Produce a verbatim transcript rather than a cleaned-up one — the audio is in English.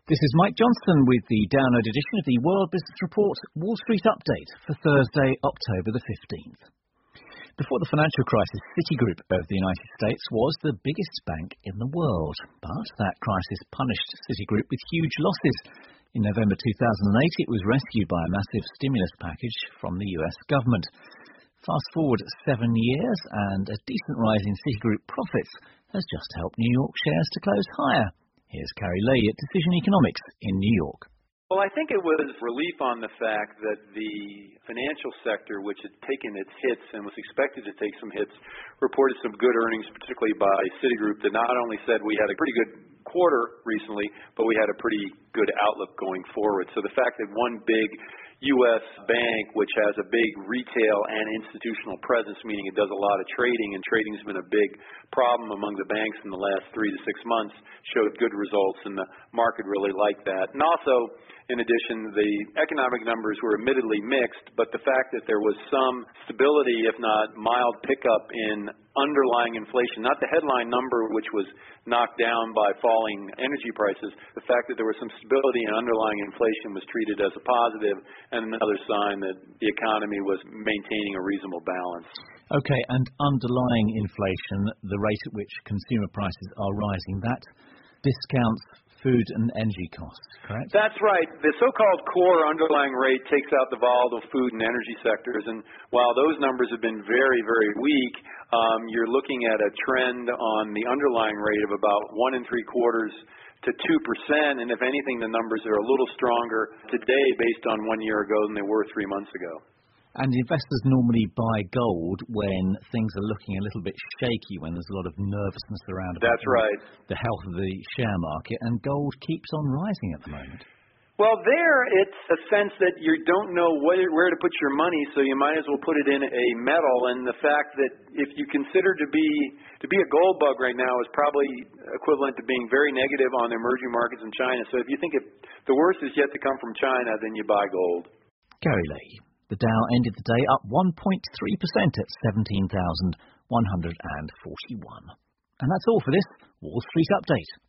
This is Mike Johnston with the download edition of the World Business Report Wall Street Update for Thursday, October the fifteenth. Before the financial crisis, Citigroup of the United States was the biggest bank in the world. But that crisis punished Citigroup with huge losses. In November two thousand eight, it was rescued by a massive stimulus package from the U S government. Fast forward seven years, and a decent rise in Citigroup profits has just helped New York shares to close higher. Here's Carrie Lay at Decision Economics in New York. Well, I think it was relief on the fact that the financial sector, which had taken its hits and was expected to take some hits, reported some good earnings, particularly by Citigroup, that not only said we had a pretty good quarter recently, but we had a pretty good outlook going forward. So the fact that one big U S bank, which has a big retail and institutional presence, meaning it does a lot of trading, and trading has been a big problem among the banks in the last three to six months, showed good results, and the market really liked that. And also, in addition, the economic numbers were admittedly mixed, but the fact that there was some stability, if not mild pickup in underlying inflation, not the headline number, which was knocked down by falling energy prices, the fact that there was some stability in underlying inflation was treated as a positive and another sign that the economy was maintaining a reasonable balance. Okay, and underlying inflation, the rate at which consumer prices are rising, that discounts food and energy costs, correct? That's right. The so-called core underlying rate takes out the volatile food and energy sectors, and while those numbers have been very, very weak, um, you're looking at a trend on the underlying rate of about one and three quarters to two percent, and if anything, the numbers are a little stronger today based on one year ago than they were three months ago. And investors normally buy gold when things are looking a little bit shaky, when there's a lot of nervousness around about That's right. the health of the share market, and gold keeps on rising at the moment. Well, there it's a sense that you don't know where, where to put your money, so you might as well put it in a metal. And the fact that if you consider to be to be a gold bug right now is probably equivalent to being very negative on the emerging markets in China. So if you think it, the worst is yet to come from China, then you buy gold. Carrie Lay. The Dow ended the day up one point three percent at seventeen thousand one hundred forty-one. And that's all for this Wall Street Update.